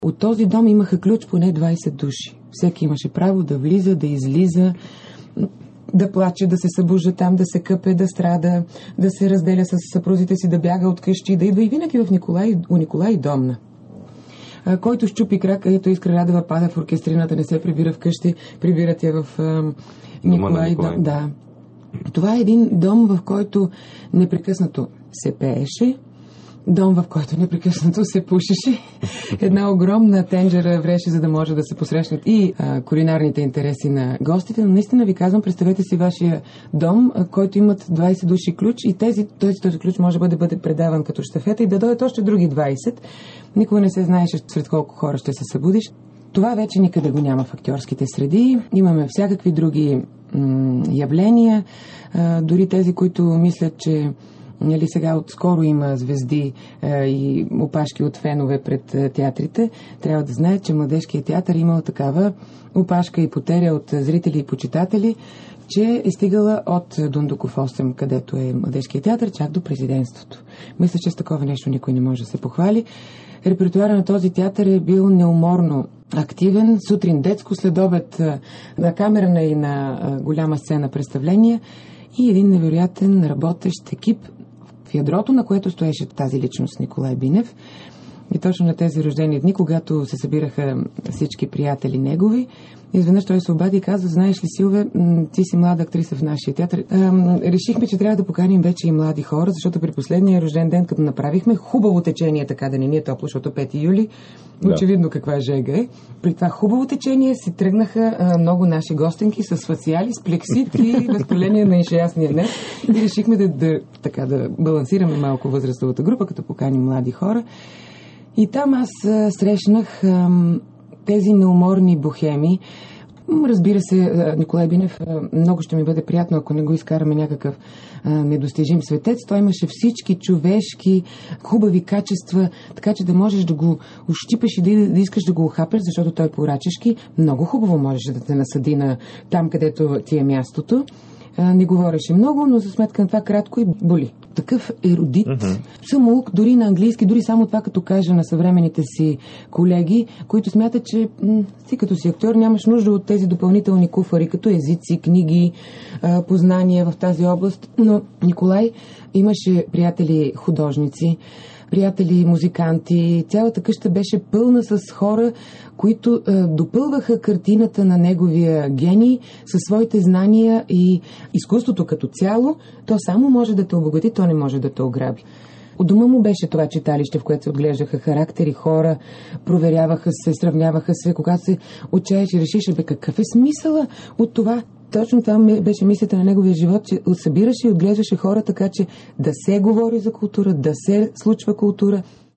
От този дом имаха ключ поне 20 души. Всеки имаше право да влиза, да излиза, да плаче, да се събужда там, да се къпе, да страда, да се разделя с съпрузите си, да бяга от къщи, да идва и винаги у Николай Домна. Който щупи крак, ето Искра Радева пада в оркестрината, не се прибира вкъщи, прибират я в Николай Дом. Да. Това е един дом, в който непрекъснато се пееше, дом, в който непрекъснато се пушеше. Една огромна тенджера вреше, за да може да се посрещнат и кулинарните интереси на гостите. Но наистина ви казвам, представете си вашия дом, който имат 20 души ключ и този ключ може да бъде предаван като щафета и да дойдат още други 20. Никога не се знаеше сред колко хора ще се събудиш. Това вече никъде го няма в актьорските среди. Имаме всякакви други явления, дори тези, които мислят, че сега отскоро има звезди и опашки от фенове пред театрите. Трябва да знаят, че Младежкият театър имал такава опашка и потеря от зрители и почитатели, че е стигала от Дундуков 8, където е Младежкият театър, чак до президентството. Мисля, че с такова нещо никой не може да се похвали. Репертуара на този театър е бил неуморно активен. Сутрин детско, следобед на камерна и на голяма сцена представления и един невероятен работещ екип, в ядрото на което стоеше тази личност Николай Бинев. И точно на тези рождени дни, когато се събираха всички приятели негови, изведнъж той се обади и каза: знаеш ли, Силве, ти си млада актриса в нашия театър. Решихме, че трябва да поканим вече и млади хора, защото при последния рожден ден, като направихме хубаво течение, така да не ни е топло, защото 5 юли, очевидно каква жега е. При това хубаво течение си тръгнаха много наши гостенки с фациали, с плексит и възпаление на иншеясния нерв. И решихме да балансираме малко възрастовата група, като поканим млади хора. И там аз срещнах тези неуморни бохеми. Разбира се, Николай Бинев, много ще ми бъде приятно, ако не го изкараме някакъв недостижим светец. Той имаше всички човешки хубави качества, така че да можеш да го ощипаш и да искаш да го ухапеш, защото той порачешки много хубаво можеше да те насъди на там, където ти е мястото. Не говореше много, но за сметка на това кратко и боли. Такъв ерудит, самоук, дори на английски, дори само това като кажа на съвременните си колеги, които смятат, че ти като си актьор нямаш нужда от тези допълнителни куфари, като езици, книги, познания в тази област. Но Николай имаше приятели художници, приятели музиканти. Цялата къща беше пълна с хора, които допълваха картината на неговия гений със своите знания и изкуството като цяло. То само може да те обогати, то не може да те ограби. У дома му беше това читалище, в което се отглеждаха характери, хора, проверяваха се, сравняваха се. Когато се отчаяш и решиш, какъв е смисъла от това? Точно това беше мисията на неговия живот, че събираше и отглеждаше хора, така че да се говори за култура, да се случва култура.